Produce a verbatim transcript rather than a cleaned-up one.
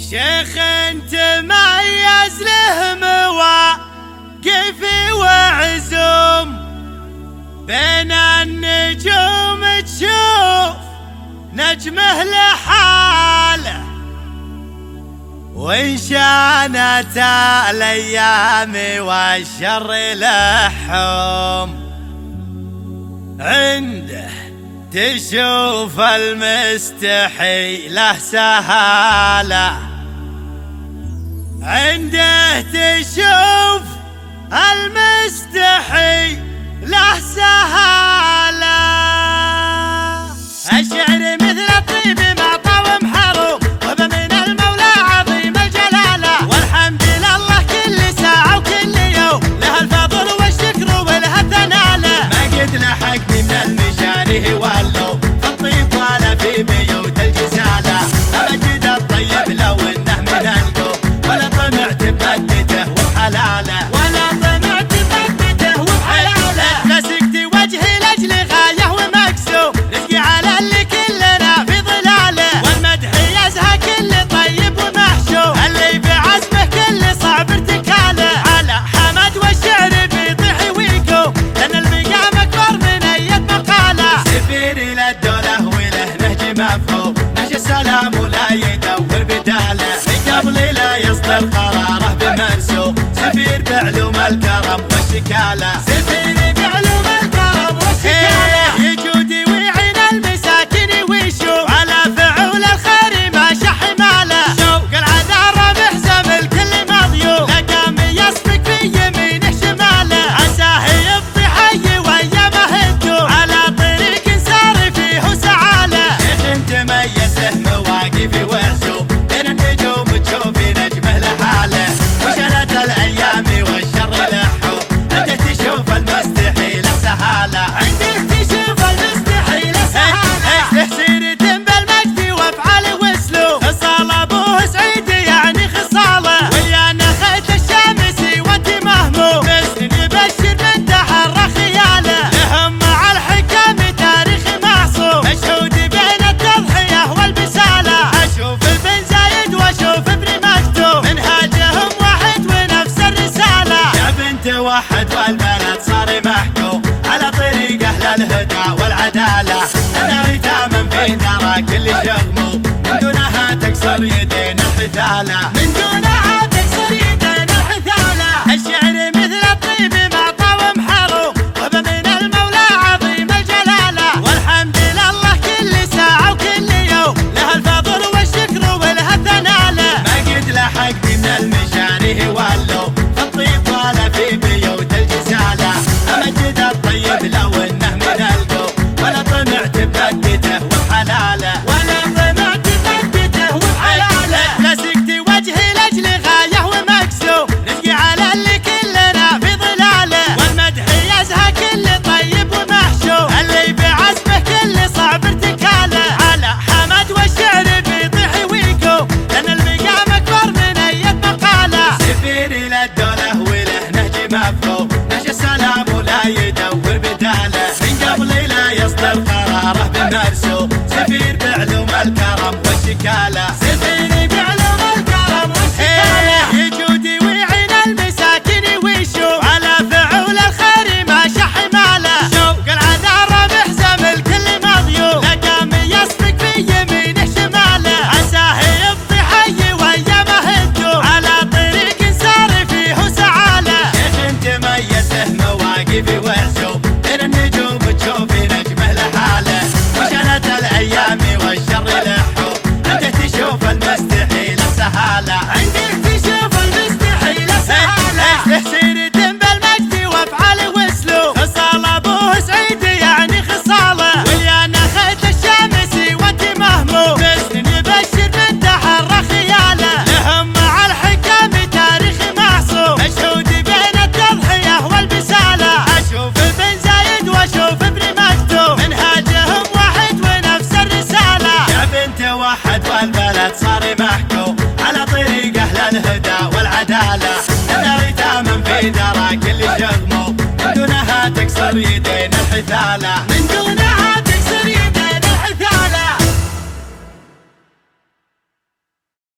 شيخ تميز له مواقف وعزوم، بين النجوم تشوف نجمه لحاله، وإن شانت الأيام والشر لحوم، عنده تشوف المستحيل سهالة، عنده تشوف المستحيل سهالة. الشعر مثل الطيب معطى ومحروم، وهب من المولى عظيم الجلالة، والحمد لله كل ساعة وكل يوم، له الفضل والشكر وله الثناله. ما قد لحقني من المشاريه واللوم، في الطيب ولا في بيوت الجزالة. أمجد الطيب لو انه من القوم، ولا طمعت بمدته وبحلاله، ولا طمعت بمدته وبحلاله. مسكت وجهي لاجل غايه ومقسوم، رزقي على اللي كلنا في ظلاله، والمدح يزهى كل طيب ومحشوم، اللي بعزمه كل صعب ارتكاله. على حمد والشعر بيطيح ويقوم، لان المقام اكبر من اي مقاله. سفير الى الدوله وله نهج مفهوم، نهج السلام ولا يدور بداله، من قبل لا يصدر قراره بمرسوم. سفير بعلوم الكرم والشكاله، سفير بعلوم الكرم والشكاله. يجودي ويعين المساكين ويشوف، على فعول الخير ما شح ماله. شوق العذارى محزم الكل مضيوف، لقام يسبق في يمينه شماله. عساه يبطي حي وايامه تدوم، على طريق سار فيه سعاله. شيخ تميز له مواقف وعزوم، بين النجوم تشوفي نجمه لحاله، وشلت الايام والشر لحوم، عنده تشوف المستحيل سهاله، عنده تشوف المستحيل سهاله. له سيرة بالمجد وافعال واسلوب، خصال ابوه سعيد يعني خصاله، ويانا خيط الشامسي وانت مهموم، بسن يبشر من تحرى خياله. لهم مع الحكام تاريخ معصوم، مشهود بين التضحيه والبساله. اشوف ابن زايد واشوف ابن مكتوم، منهاجهم واحد ونفس الرساله. يا بنت واحد والبلد صار محكوم، على طريق اهل الهدى والعداله. انا ايتاما في دار كل شغمه، من دونها تكسر يدين الحثاله، من دونها تكسر يدين الحثاله. الشعر مثل الطيب معطى ومحروم، وهب من المولى عظيم الجلاله، والحمد لله كل ساعه وكل يوم، له الفضل والشكر وله الثناله. ما قد لحقني من المشاريه واللوم، في الطيب ولا في بيوت الجزاله. امجد الطيب لو انه من القوم، ولا طمعت بمدته وبحلاله، ولا طمعت بمدته وبحلاله. مسكت وجهي لاجل غايه ومقسوم، رزقي على اللي كلنا في ظلاله، والمدح يزهى كل طيب ومحشوم، اللي بعزمه كل صعب ارتكاله. على حمد والشعر بيطيح ويقوم، لان المقام اكبر من اي مقاله. سفير الى الدوله وله نهج مفهوم، نهج السلام ولا يدور بداله، من قبل لا يصدر قراره بمرسوم. سفير بعلوم الكرم والشكاله، سفير بعلوم الكرم والشكاله. يجودي ويعين المساكين ويشوف، على فعول الخير ما شح ماله. شوق العذارى محزم الكل مضيوف، لقام يسبق في يمينه شماله. عساه يبطي حي وايامه تدوم، على طريق سار فيه سعاله. شيخ تميز له مواقف وعزوم، بين النجوم تشوفي نجمه لحاله، وشلت الايام والشر لحوم، عنده تشوف المستحيل سهاله، عنده تشوف المستحيل سهاله. له سيرة بالمجد وافعال واسلوب، خصال ابوه سعيد يعني خصاله، ويانا خيط الشامسي وانت مهموم، بسن يبشر من تحرى خياله. لهم مع الحكام تاريخ معصوم، مشهود بين التضحيه والبساله. اشوف ابن زايد واشوف ابن مكتوم، منهاجهم واحد ونفس الرساله. يا بنت واحد والبلد صار محكوم، على طريق اهل الهدى والعداله. انا ايتاما في دار كل شغمه، من دونها تكسر يدين الحثاله، من دونها